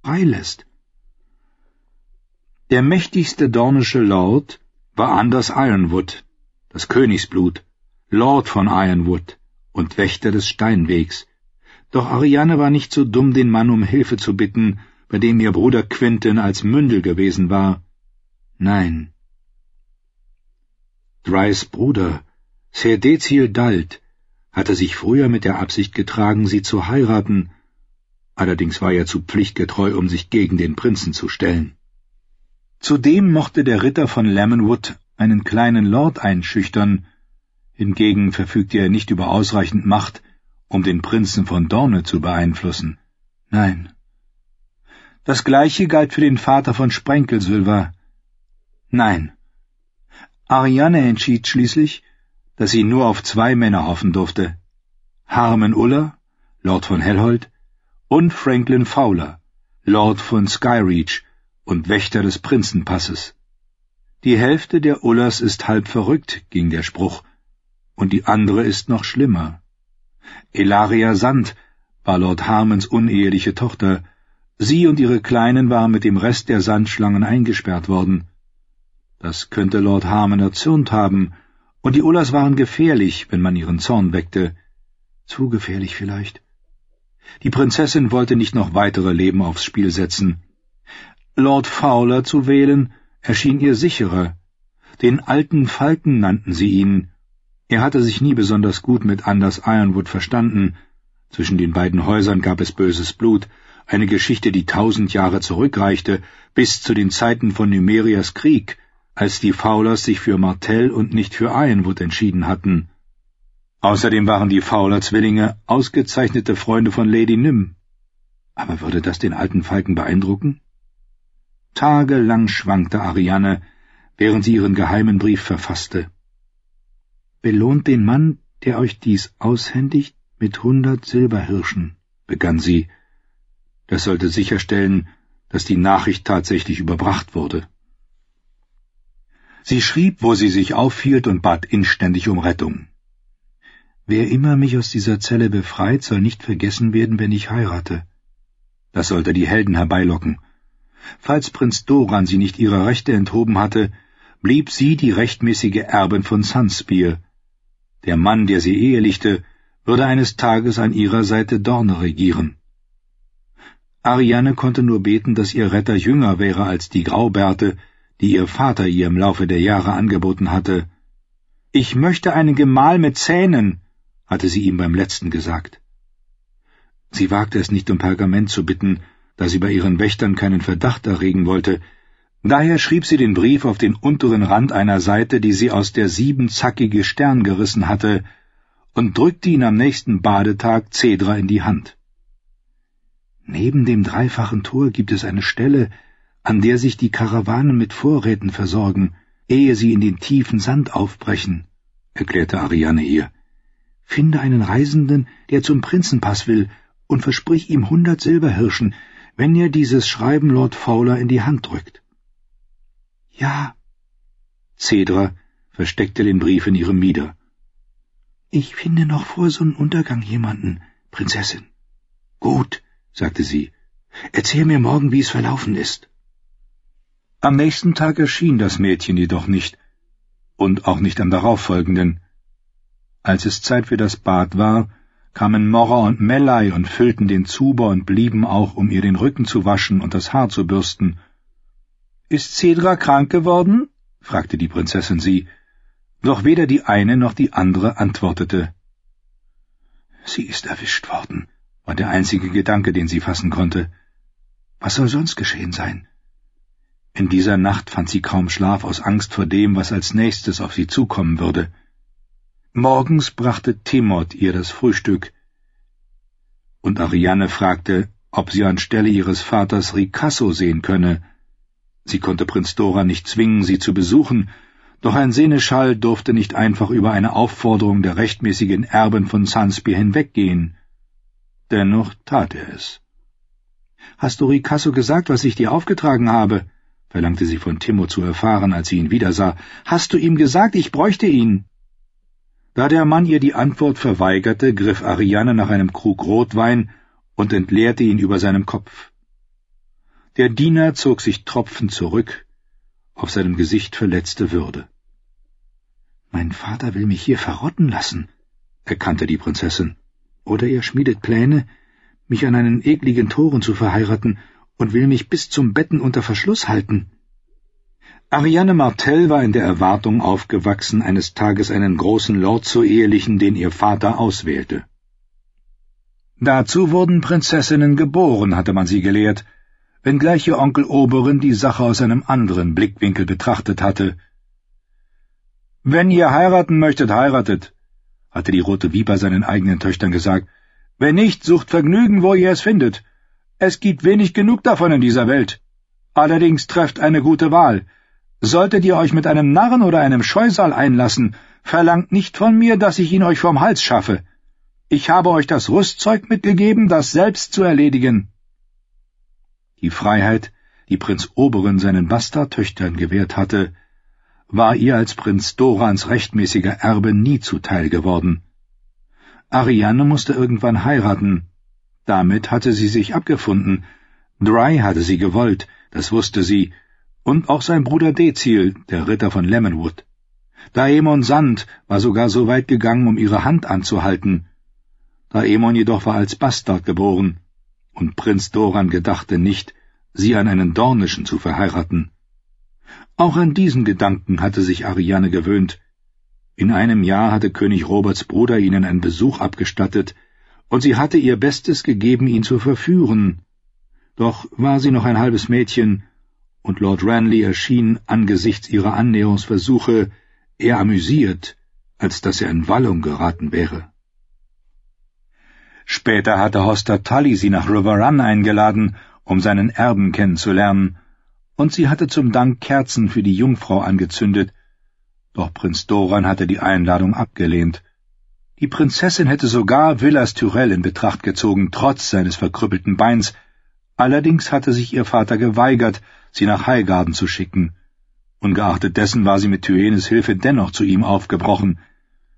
freilässt. Der mächtigste dornische Lord war Anders Ironwood, das Königsblut, Lord von Ironwood und Wächter des Steinwegs. Doch Arianne war nicht so dumm, den Mann um Hilfe zu bitten, bei dem ihr Bruder Quinten als Mündel gewesen war. Nein. Drys Bruder, Ser Decil Dalt, hatte sich früher mit der Absicht getragen, sie zu heiraten, allerdings war er zu pflichtgetreu, um sich gegen den Prinzen zu stellen. Zudem mochte der Ritter von Lemonwood einen kleinen Lord einschüchtern, hingegen verfügte er nicht über ausreichend Macht, um den Prinzen von Dorne zu beeinflussen. Nein. Das Gleiche galt für den Vater von Sprenkelsilver. Nein. Arianne entschied schließlich, dass sie nur auf 2 Männer hoffen durfte: Harmen Uller, Lord von Hellholt, und Franklin Fowler, Lord von Skyreach und Wächter des Prinzenpasses. Die Hälfte der Ullers ist halb verrückt, ging der Spruch, und die andere ist noch schlimmer. Elaria Sand war Lord Harmons uneheliche Tochter. Sie und ihre Kleinen waren mit dem Rest der Sandschlangen eingesperrt worden. Das könnte Lord Harmon erzürnt haben, und die Ullers waren gefährlich, wenn man ihren Zorn weckte. Zu gefährlich vielleicht. Die Prinzessin wollte nicht noch weitere Leben aufs Spiel setzen. Lord Fowler zu wählen, erschien ihr sicherer. Den alten Falken nannten sie ihn. Er hatte sich nie besonders gut mit Anders Ironwood verstanden. Zwischen den beiden Häusern gab es böses Blut, eine Geschichte, die 1000 Jahre zurückreichte, bis zu den Zeiten von Numerias Krieg, als die Fowlers sich für Martell und nicht für Ironwood entschieden hatten. Außerdem waren die Fowler-Zwillinge ausgezeichnete Freunde von Lady Nym. Aber würde das den alten Falken beeindrucken? Tagelang schwankte Arianne, während sie ihren geheimen Brief verfasste. »Belohnt den Mann, der euch dies aushändigt, mit 100 Silberhirschen«, begann sie. Das sollte sicherstellen, dass die Nachricht tatsächlich überbracht wurde. Sie schrieb, wo sie sich aufhielt, und bat inständig um Rettung. »Wer immer mich aus dieser Zelle befreit, soll nicht vergessen werden, wenn ich heirate.« Das sollte die Helden herbeilocken. Falls Prinz Doran sie nicht ihrer Rechte enthoben hatte, blieb sie die rechtmäßige Erbin von Sunspear. Der Mann, der sie ehelichte, würde eines Tages an ihrer Seite Dorne regieren. Arianne konnte nur beten, dass ihr Retter jünger wäre als die Graubärte, die ihr Vater ihr im Laufe der Jahre angeboten hatte. »Ich möchte einen Gemahl mit Zähnen«, hatte sie ihm beim letzten gesagt. Sie wagte es nicht, um Pergament zu bitten, da sie bei ihren Wächtern keinen Verdacht erregen wollte. Daher schrieb sie den Brief auf den unteren Rand einer Seite, die sie aus der 7-zackige Stern gerissen hatte, und drückte ihn am nächsten Badetag Cedra in die Hand. »Neben dem 3-fachen Tor gibt es eine Stelle, an der sich die Karawanen mit Vorräten versorgen, ehe sie in den tiefen Sand aufbrechen«, erklärte Arianne ihr. »Finde einen Reisenden, der zum Prinzenpass will, und versprich ihm 100 Silberhirschen, wenn er dieses Schreiben Lord Fowler in die Hand drückt.« »Ja.« Cedra versteckte den Brief in ihrem Mieder. »Ich finde noch vor Sonnenuntergang jemanden, Prinzessin.« »Gut«, sagte sie. »Erzähl mir morgen, wie es verlaufen ist.« Am nächsten Tag erschien das Mädchen jedoch nicht, und auch nicht am darauffolgenden. Als es Zeit für das Bad war, kamen Morra und Mellai und füllten den Zuber und blieben auch, um ihr den Rücken zu waschen und das Haar zu bürsten. »Ist Cedra krank geworden?« fragte die Prinzessin sie, doch weder die eine noch die andere antwortete. »Sie ist erwischt worden«, war der einzige Gedanke, den sie fassen konnte. Was soll sonst geschehen sein? In dieser Nacht fand sie kaum Schlaf aus Angst vor dem, was als nächstes auf sie zukommen würde. Morgens brachte Timot ihr das Frühstück, und Arianne fragte, ob sie anstelle ihres Vaters Ricasso sehen könne. Sie konnte Prinz Doran nicht zwingen, sie zu besuchen, doch ein Seneschall durfte nicht einfach über eine Aufforderung der rechtmäßigen Erbin von Sunspear hinweggehen. Dennoch tat er es. »Hast du Ricasso gesagt, was ich dir aufgetragen habe?« verlangte sie von Timot zu erfahren, als sie ihn wiedersah. »Hast du ihm gesagt, ich bräuchte ihn?« Da der Mann ihr die Antwort verweigerte, griff Arianne nach einem Krug Rotwein und entleerte ihn über seinem Kopf. Der Diener zog sich tropfend zurück, auf seinem Gesicht verletzte Würde. »Mein Vater will mich hier verrotten lassen«, erkannte die Prinzessin. »Oder er schmiedet Pläne, mich an einen ekligen Toren zu verheiraten und will mich bis zum Betten unter Verschluss halten.« Ariane Martell war in der Erwartung aufgewachsen, eines Tages einen großen Lord zu ehelichen, den ihr Vater auswählte. Dazu wurden Prinzessinnen geboren, hatte man sie gelehrt, wenngleich ihr Onkel Oberon die Sache aus einem anderen Blickwinkel betrachtet hatte. »Wenn ihr heiraten möchtet, heiratet«, hatte die Rote Viper seinen eigenen Töchtern gesagt. »Wenn nicht, sucht Vergnügen, wo ihr es findet. Es gibt wenig genug davon in dieser Welt. Allerdings trefft eine gute Wahl. Solltet ihr euch mit einem Narren oder einem Scheusal einlassen, verlangt nicht von mir, dass ich ihn euch vom Hals schaffe. Ich habe euch das Rüstzeug mitgegeben, das selbst zu erledigen.« Die Freiheit, die Prinz Oberon seinen Bastardtöchtern gewährt hatte, war ihr als Prinz Dorans rechtmäßiger Erbe nie zuteil geworden. Ariane musste irgendwann heiraten. Damit hatte sie sich abgefunden. Dry hatte sie gewollt, das wusste sie, und auch sein Bruder Dezil, der Ritter von Lemonwood. Daemon Sand war sogar so weit gegangen, um ihre Hand anzuhalten. Daemon jedoch war als Bastard geboren, und Prinz Doran gedachte nicht, sie an einen Dornischen zu verheiraten. Auch an diesen Gedanken hatte sich Ariane gewöhnt. In einem Jahr hatte König Roberts Bruder ihnen einen Besuch abgestattet, und sie hatte ihr Bestes gegeben, ihn zu verführen. Doch war sie noch ein halbes Mädchen, und Lord Ranelagh erschien angesichts ihrer Annäherungsversuche eher amüsiert, als dass er in Wallung geraten wäre. Später hatte Hoster Tully sie nach River Run eingeladen, um seinen Erben kennenzulernen, und sie hatte zum Dank Kerzen für die Jungfrau angezündet, doch Prinz Doran hatte die Einladung abgelehnt. Die Prinzessin hätte sogar Villas Tyrell in Betracht gezogen, trotz seines verkrüppelten Beins, allerdings hatte sich ihr Vater geweigert, sie nach Highgarden zu schicken. Ungeachtet dessen war sie mit Tyenes Hilfe dennoch zu ihm aufgebrochen,